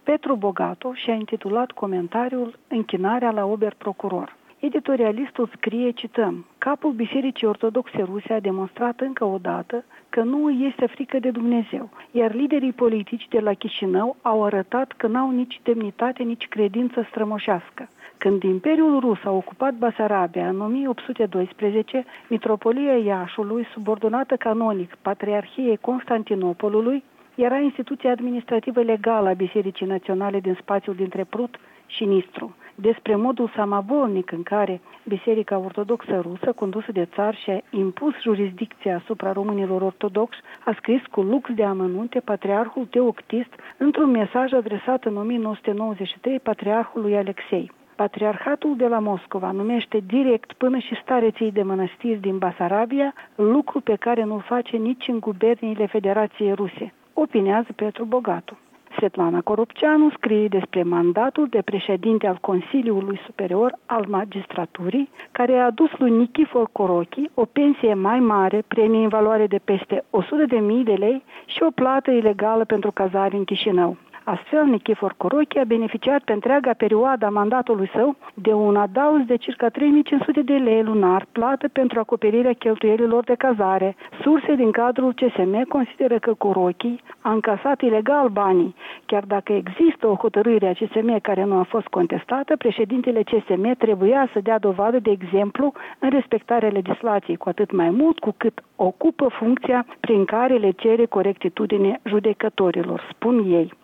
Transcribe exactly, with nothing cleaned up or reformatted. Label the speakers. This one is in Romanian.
Speaker 1: Petru Bogatu și-a intitulat comentariul Închinarea la oberprocuror. Editorialistul scrie, cităm, capul Bisericii Ortodoxe Ruse a demonstrat încă o dată că nu îi este frică de Dumnezeu, iar liderii politici de la Chișinău au arătat că n-au nici demnitate, nici credință strămoșească. Când Imperiul Rus a ocupat Basarabia în o mie opt sute doisprezece, Mitropolia Iașului, subordonată canonic Patriarhiei Constantinopolului, era instituția administrativă legală a Bisericii Naționale din spațiul dintre Prut și Nistru. Despre modul samavolnic în care Biserica Ortodoxă Rusă, condusă de țar, și-a impus jurisdicția asupra românilor ortodoxi, a scris cu lux de amănunte Patriarhul Teoctist într-un mesaj adresat în o mie nouă sute nouăzeci și trei Patriarhului Alexei. Patriarhatul de la Moscova numește direct până și stareții de mănăstiri din Basarabia, lucru pe care nu-l face nici în guberniile Federației Ruse, opinează Petru Bogatu. Svetlana Corupceanu scrie despre mandatul de președinte al Consiliului Superior al Magistraturii, care a adus lui Nichifor Corochi o pensie mai mare, premie în valoare de peste o sută de mii de lei și o plată ilegală pentru cazare în Chișinău. Astfel, Nichifor Corochi a beneficiat pe întreaga perioadă a mandatului său de un adaos de circa trei mii cinci sute de lei lunar, plată pentru acoperirea cheltuielilor de cazare. Surse din cadrul C S M consideră că Corochi a încasat ilegal banii. Chiar dacă există o hotărâre a C S M care nu a fost contestată, președintele C S M trebuia să dea dovadă de exemplu în respectarea legislației, cu atât mai mult cu cât ocupă funcția prin care le cere corectitudine judecătorilor, spun ei.